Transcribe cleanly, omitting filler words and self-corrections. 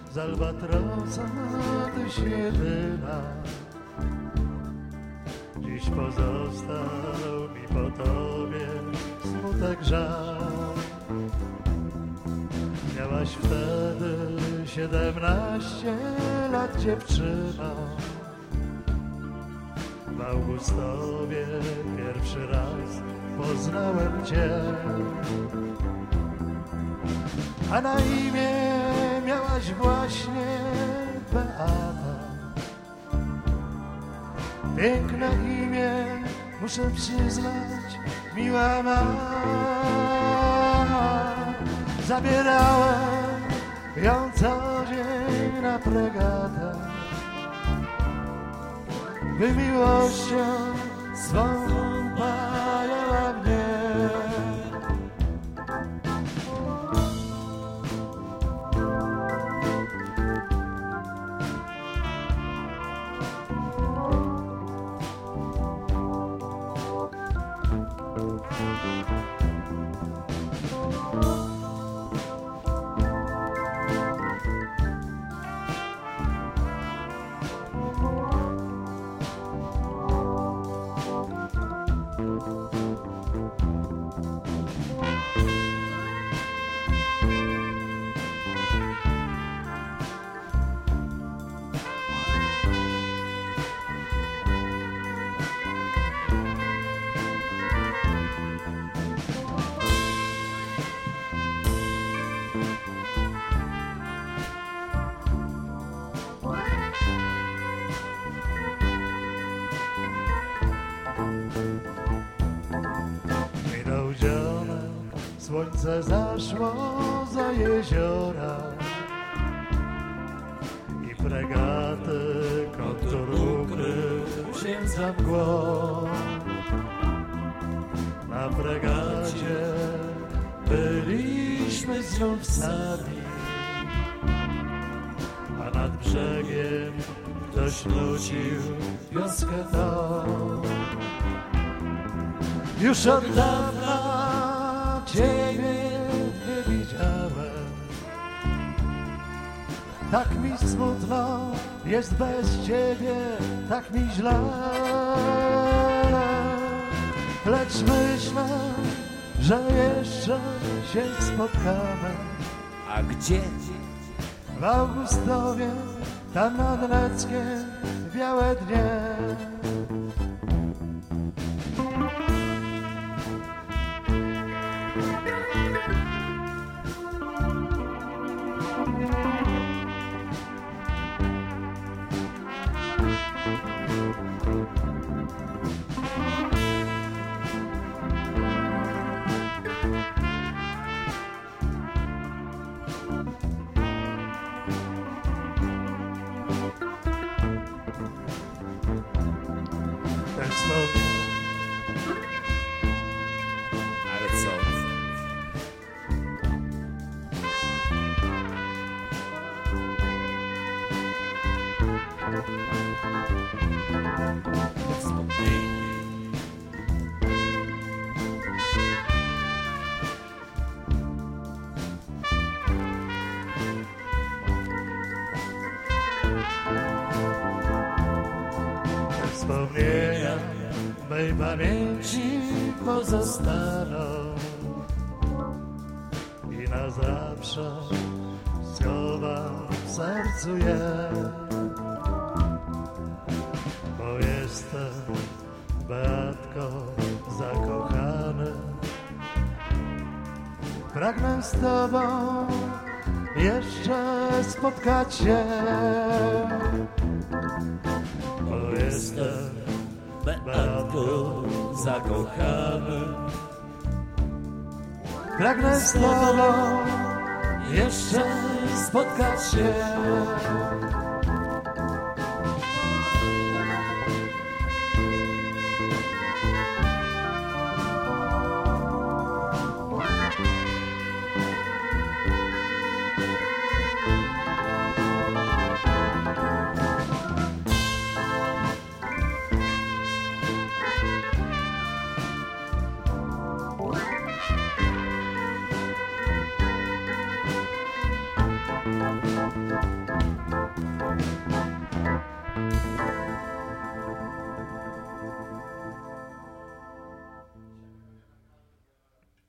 z albatrosa tyś jedyna. Dziś pozostał mi po tobie smutek, żal. Miałaś wtedy 17 lat, dziewczyno. W Augustowie pierwszy raz poznałem cię, a na imię miałaś właśnie Beata. Piękne imię, muszę przyznać, miła ma. Zabierałem ją co dzień na fregatę, by miłością swą pajała mnie. Słońce zaszło za jeziora i fregaty kontur ukrył się za mgłą. Na fregacie byliśmy znów sami, a nad brzegiem ktoś nucił wioskę tą. Już od dawna ciebie nie widziałem, tak mi smutno jest bez ciebie, tak mi źle. Lecz myślę, że jeszcze się spotkamy. A gdzie? W Augustowie, tam nad Leckiem, białe dnie. Tak znowu. Ale co? Wspomnienia mej pamięci pozostaną i na zawsze schowam w sercu je, bo jestem Beatko zakochany. Pragnę z tobą jeszcze spotkać się, bo jestem Beatko zakochany. Pragnę z tobą jeszcze spotkać się.